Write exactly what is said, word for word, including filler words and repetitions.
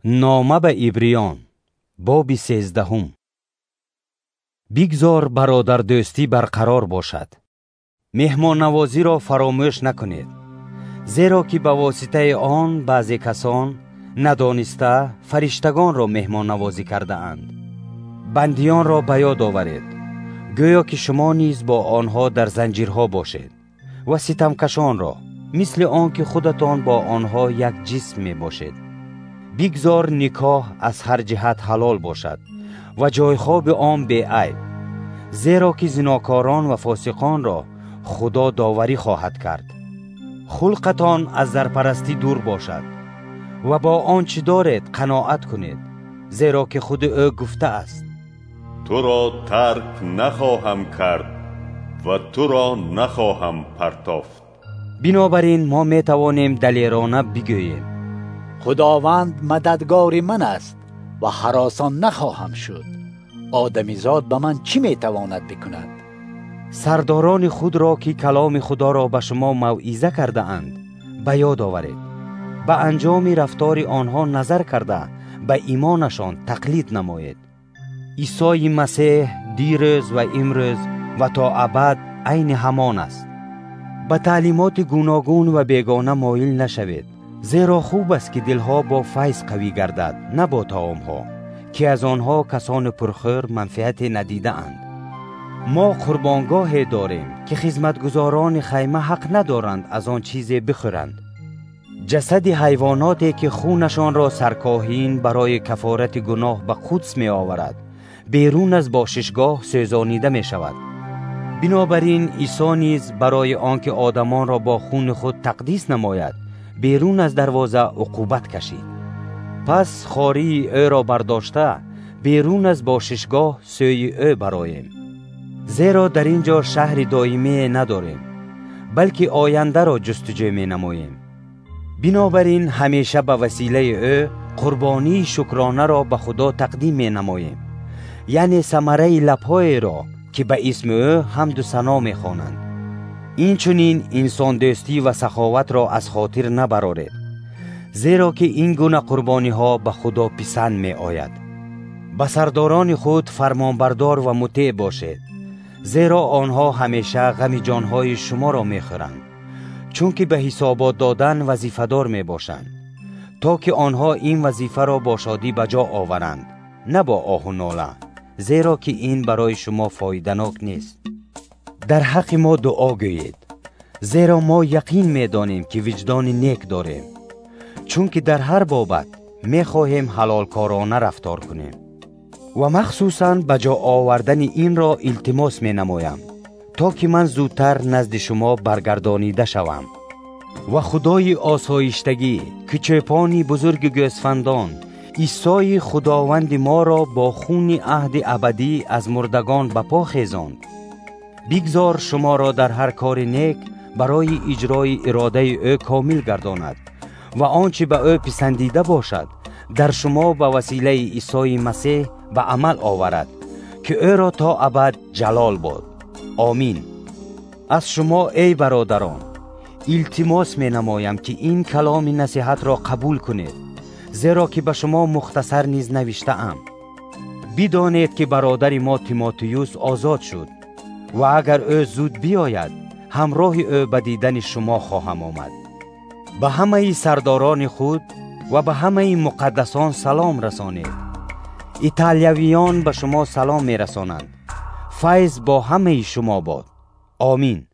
نامه به عبریان باب سیزدهم. بگذار برادر دوستی برقرار باشد. مهمان نوازی را فراموش نکنید، زیرا که به واسطه آن بعضی کسان ندانسته فرشتگان را مهمان نوازی کرده اند. بندیان را به یاد آورید، گویا که شما نیز با آنها در زنجیرها باشید، و ستمکشان را مثل آن که خودتان با آنها یک جسم می باشید. بگذار نکاح از هر جهت حلال باشد و جای خواب آن بی عیب، زیرا که زناکاران و فاسقان را خدا داوری خواهد کرد. خلقتان از زرپرستی دور باشد و با آنچه دارید قناعت کنید، زیرا که خود او گفته است: تو را ترک نخواهم کرد و تو را نخواهم پرتافت. بنابراین ما می توانیم دلیرانه بگوییم: خداوند مددگار من است و هراسان نخواهم شد. آدمیزاد به من چی می تواند بکند؟ سرداران خود را که کلام خدا را به شما موعظه کرده اند به یاد آورید. به انجام رفتار آنها نظر کرده به ایمانشان تقلید نمایید. عیسی مسیح دیروز و امروز و تا ابد عین همان است. به تعلیمات گوناگون و بیگانه مایل نشوید، زیرا خوب است که دلها با فیض قوی گردد، نه با طعامها که از آنها کسان پرخور منفعت ندیده اند. ما قربانگاهی داریم که خدمتگزاران خیمه حق ندارند از آن چیزی بخورند. جسد حیواناتی که خونشان را سرکاهین برای کفارت گناه به قدس می آورد بیرون از باششگاه سوزانیده می شود. بنابراین عیسی نیز برای آنکه آدمان را با خون خود تقدیس نماید بیرون از دروازه عقوبت کشید. پس خواری او را برداشته بیرون از باششگاه سوی او برآییم، زیرا در اینجا شهر دائمی نداریم، بلکه آینده را جستجو می نماییم. بنابراین همیشه به وسیله او قربانی شکرانه را به خدا تقدیم می نماییم، یعنی ثمره لب‌های را که به اسم او حمد و ثنا می خوانند. این چنین انسان دوستی و سخاوت را از خاطر نبرارید، زیرا که این گونه قربانی ها به خدا پسند می آید. به سرداران خود فرمانبردار و مطیع باشید، زیرا آنها همیشه غم جانهای شما را می خورند، چون که به حسابات دادن وظیفه‌دار می باشند، تا که آنها این وظیفه را با شادی به جا آورند، نه با آه و ناله، زیرا که این برای شما فایده‌ناک نیست. در حق ما دعا گویید، زیرا ما یقین می دانیم که وجدان نیک داریم، چون که در هر بابت می خواهیم حلال کارانه رفتار کنیم. و مخصوصاً به جا آوردن این را التماس می نمایم، تا که من زودتر نزد شما برگردانیده شوم. و خدای آسایشتگی که چوپانی بزرگ گوسفندان عیسی خداوند ما را با خون عهد ابدی از مردگان به پا خیزاند، بگذار شما را در هر کار نیک برای اجرای اراده او کامل گرداند و آنچه به او پسندیده باشد در شما به وسیله عیسی مسیح به عمل آورد، که او را تا ابد جلال باد. آمین. از شما ای برادران التماس می نمایم که این کلام نصیحت را قبول کنید، زیرا که به شما مختصر نیز نوشته ام. بدانید که برادر ما تیموتئوس آزاد شد و اگر او زود بیاید همراه او به دیدن شما خواهم آمد. به همه سرداران خود و به همه مقدسان سلام رسانید. ایتالیویان به شما سلام می رسانند. فیض با همه شما باد. آمین.